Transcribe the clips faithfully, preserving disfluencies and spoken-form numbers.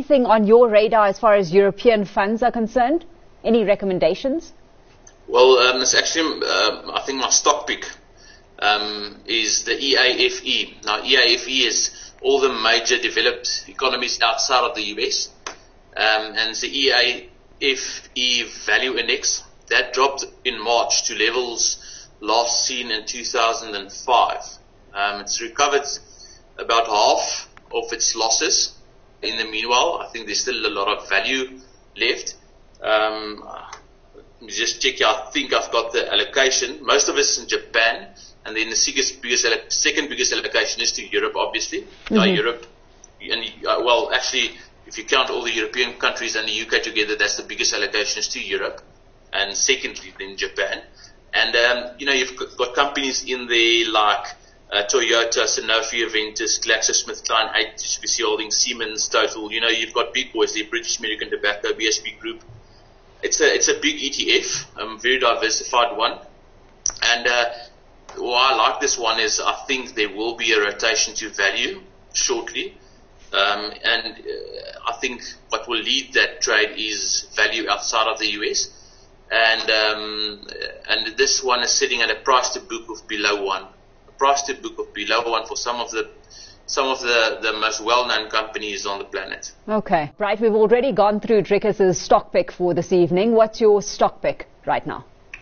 anything on your radar as far as European funds are concerned? Any recommendations? Well, um, it's actually, uh, I think my stock pick um, is the E A F E. Now, E A F E is all the major developed economies outside of the U S. Um, and it's the E A F E Value Index. That dropped in March to levels last seen in two thousand five. Um, it's recovered about half of its losses. In the meanwhile, I think there's still a lot of value left. Um, just check here. I think I've got the allocation. Most of it's in Japan, and then the biggest, biggest, second biggest allocation is to Europe, obviously. Mm-hmm. Uh, Europe, and uh, well, actually, if you count all the European countries and the U K together, that's the biggest allocation is to Europe, and secondly, then Japan. And um, you know, you've got companies in there like uh, Toyota, Sanofi, Aventis, GlaxoSmithKline, H B C Holdings, Siemens, Total. You know, you've got big boys there: British American Tobacco, B S P Group. It's a it's a big E T F, a um, very diversified one. And uh, why I like this one is I think there will be a rotation to value shortly. Um, and uh, I think what will lead that trade is value outside of the U S. And um, and this one is sitting at a price to book of below one. A price to book of below one for some of the some of the, the most well-known companies on the planet. Okay, right. We've already gone through Drickus' stock pick for this evening. What's your stock pick right now?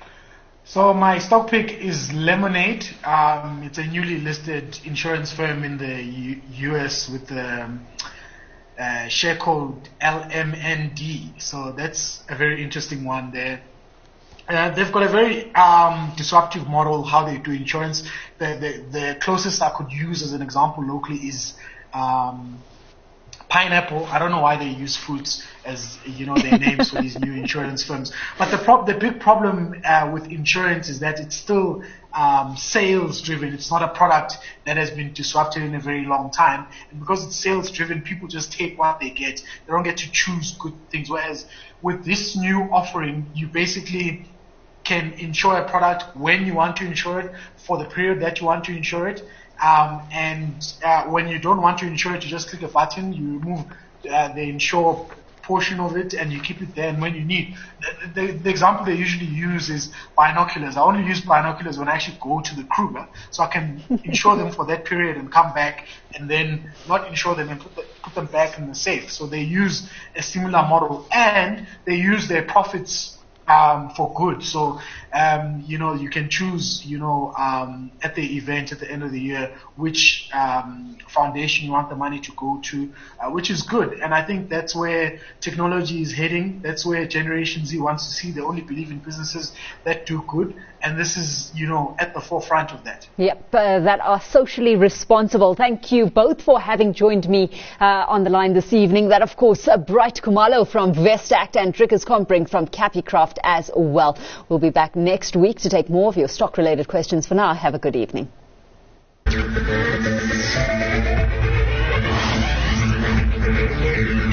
So my stock pick is Lemonade. Um, it's a newly listed insurance firm in the U- US with the um, uh, share code L M N D. So that's a very interesting one there. Uh, they've got a very um, disruptive model how they do insurance. The, the the closest I could use as an example locally is um, Pineapple. I don't know why they use fruits as you know their names for these new insurance firms. But the pro- the big problem uh, with insurance is that it's still um, sales driven. It's not a product that has been disrupted in a very long time. And because it's sales driven, people just take what they get. They don't get to choose good things. Whereas with this new offering, you basically can insure a product when you want to insure it for the period that you want to insure it. Um, and uh, when you don't want to insure it, you just click a button, you remove uh, the insure portion of it, and you keep it there. And when you need, the, the, the example they usually use is binoculars. I only use binoculars when I actually go to the Kruger, so I can insure them for that period and come back, and then not insure them and put, the, put them back in the safe. So they use a similar model, and they use their profits Um, for good. So, um, you know, you can choose, you know, um, at the event at the end of the year, which um, foundation you want the money to go to, uh, which is good. And I think that's where technology is heading. That's where Generation Z wants to see. They only believe in businesses that do good. And this is, you know, at the forefront of that. Yep, uh, that are socially responsible. Thank you both for having joined me uh, on the line this evening. That, of course, uh, Bright Khumalo from Vestact and Drickus Compring from Capicraft as well. We'll be back next week to take more of your stock-related questions. For now, have a good evening. Thank you.